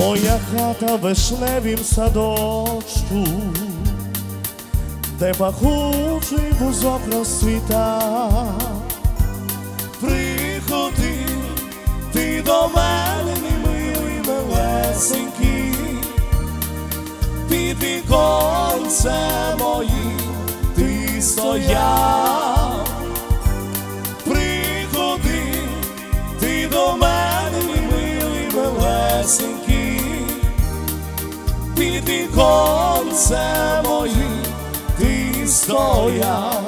Моя хата в вишневім садочку, де пахучий бузок розцвіта. Приходи ти до мене, мій милий малесенький, під віконцем моїм ти стояв. Приходи ти до мене, мій милий малесенький, під віконцем моїм ти стояв.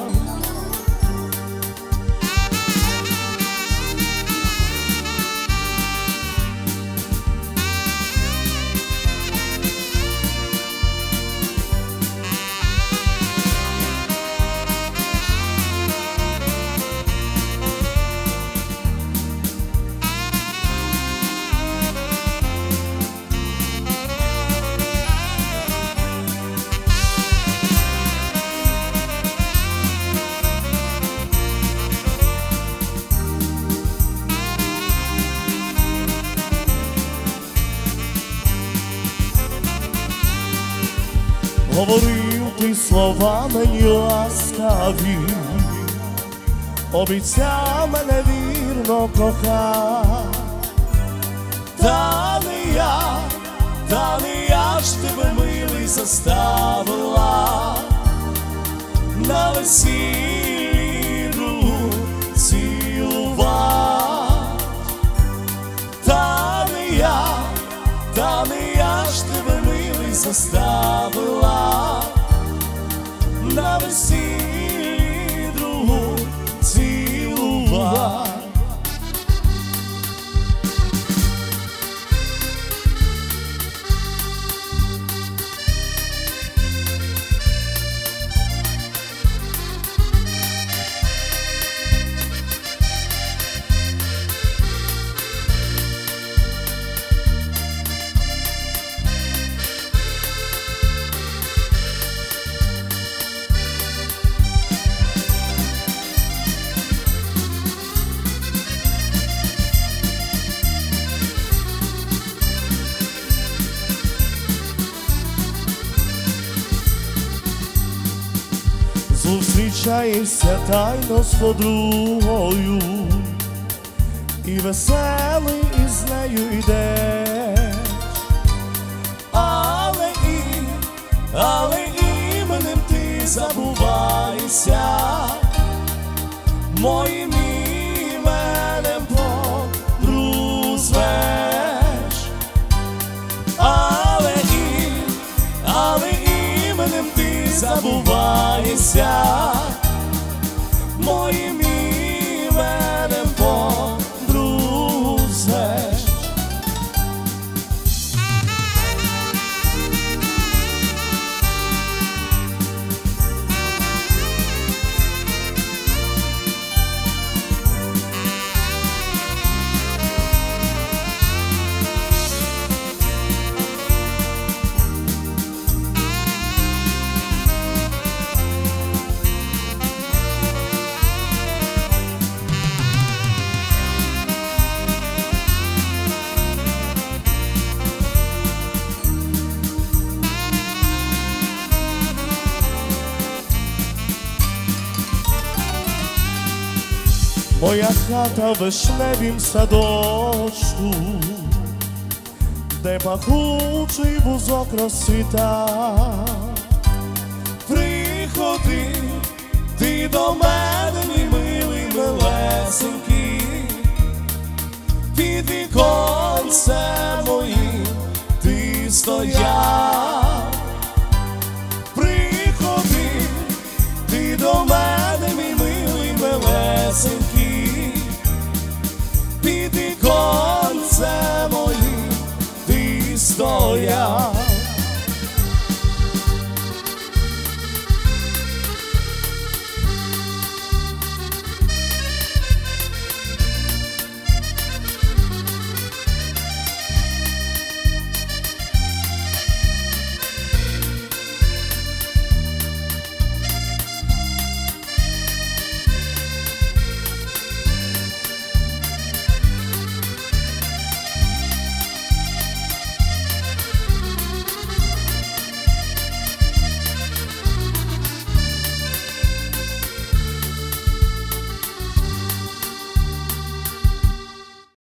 Говорив ти слова мені ласкаві, обіцяв мене вірно кохати. Та не я ж тебе, милий, заставила на весіллі другу цілувати. Та не я ж тебе, милий, заставила на весіллі другу цілувати. Зустрічаєшся тайно з подругою, і веселий із нею йдеш, але іменем ти забуваєшся, моїм іменем подругу звеш. Але іменем ти забуваєшся, моїм іменем подругу звеш. Моя хата в вишневім садочку, де пахучий бузок розцвіта. Приходи ти до мене, мій милий малесенький, під віконцем моїм ти стояв. Приходи ти до мене, мій милий малесенький, під віконцем моїм ти стояв.